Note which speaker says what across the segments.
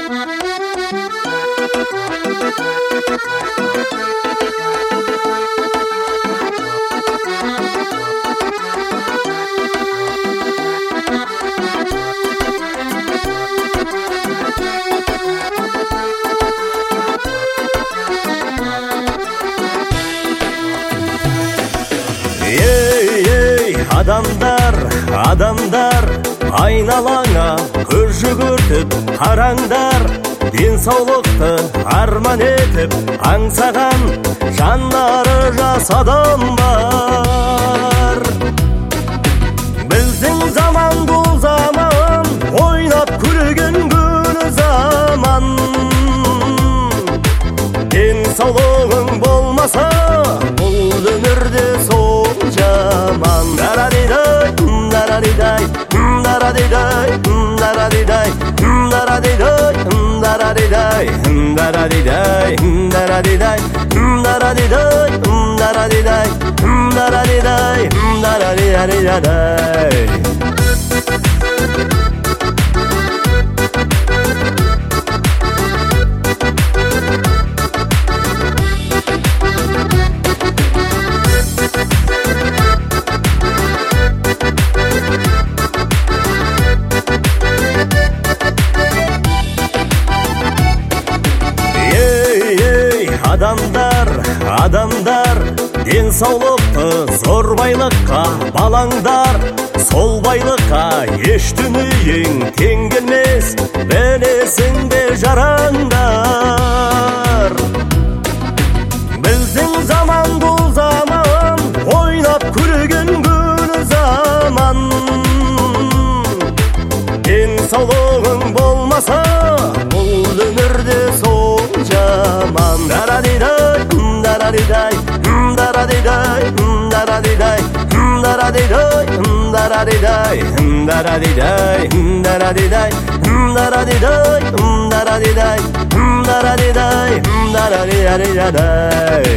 Speaker 1: Адамдар, айналаңа көз жүгіртіп қараңдар, денсаулықты арман етіп аңсаған жандары жас адам бар. Біздің заман бұл заман, ойнап күлген күн заман. Денсаулығың болмаса, бұл өмірде сол жаман. Дарадидай, дарадидай, дарадидай, дарадидай, дарадидай, дарадидай, дарадидай, дарадидай, дарадидай, дарадидай, дарадидай. Адамдар, денсаулықты зор байлыққа балаңдар, сол байлыққа еш дүниең тең келмес, білесің бе жараңдар. Біздің заман бұл заман, ойнап күлген күн заман. Денсаулығың болмаса, бұл өмірде сол жаман. Дарадидай, дарадидай, дарадидай, дарадидай, дарадидай, дарадидай, дарадидай, дарадидай, дарадидай, дарадидай, дарадидай, дарадидай.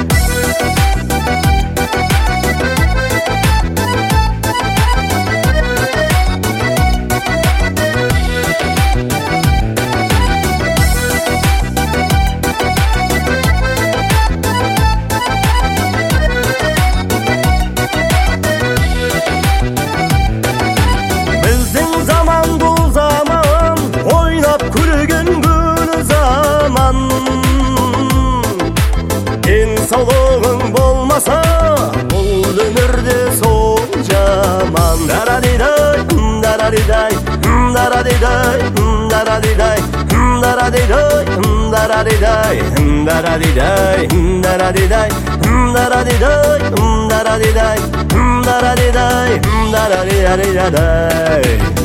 Speaker 1: Денсаулығың болмаса, бұл өмірде сол жаман. Дарадидай, дарадидай, дарадидай, дарадидай, дарадидай, дарадидай, дарадидай, дарадидай, дарадидай, дарадидай, дарадидай, дарадидай.